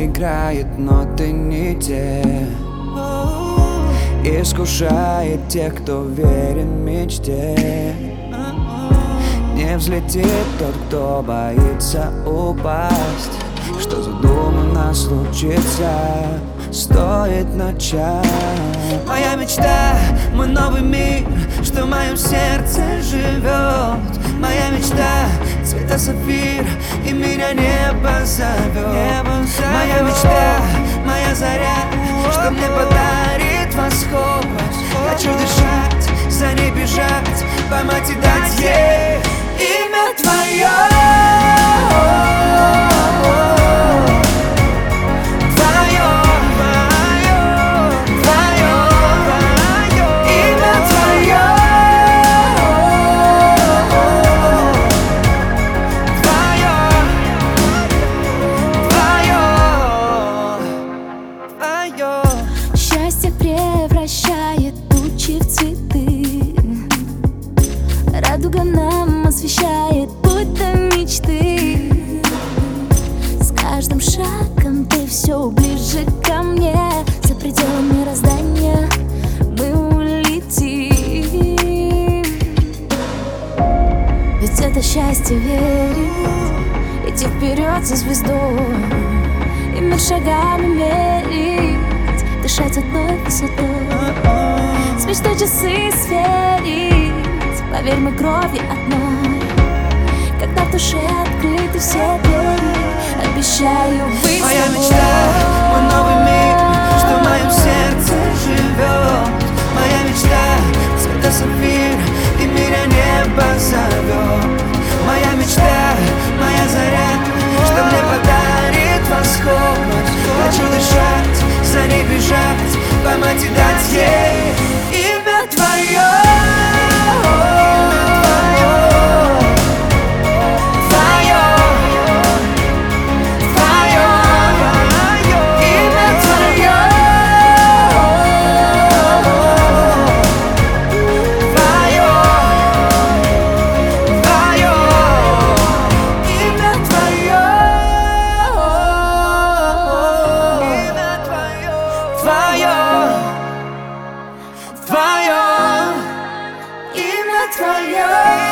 играет ноты не те, искушает тех, кто верен мечте. Не взлетит тот, кто боится упасть. Что задумано случится, стоит начать. Моя мечта, мой новый мир, что в моем сердце живет. Моя мечта, цвета сапфир, и меня небо зовет. Моя мечта, моя заря, что мне подарит восход. Хочу дышать, за ней бежать, поймать и дать ей имя твое. Счастье превращает тучи в цветы, радуга нам освещает путь до мечты. С каждым шагом ты все ближе ко мне, за пределы мироздания мы улетим. Ведь это счастье верить, идти вперед за звездой и мир шагами мерить, дышать одной высотой, с мечтой часы сверить. Поверь, мы крови одной, когда в душе открыты все двери. Обещаю быть моя с тобой. мечта, мой новый мир, что в моем сердце живет. Моя мечта, цвета сапфир, и меня небо зовет. Моя мечта, моя заря, что мне подарит восход. Хочу дышать, за ней бежать, поймать и дать ей имя твое. Твое имя твое.